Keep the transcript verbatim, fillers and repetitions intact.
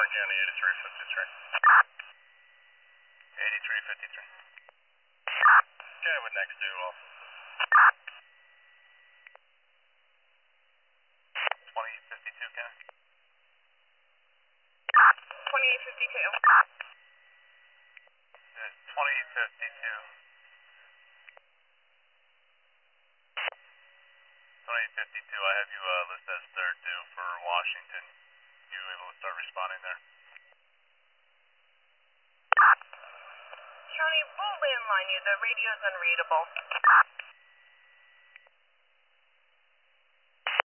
County eighty-three fifty-three. eighty-three fifty-three. Okay, with next to also. twenty fifty-two, Ken. twenty-eight fifty-two. twenty fifty-two. twenty fifty-two, I have you uh, listed as third due for Washington. You able to start responding there? County, we'll landline you. The radio's unreadable.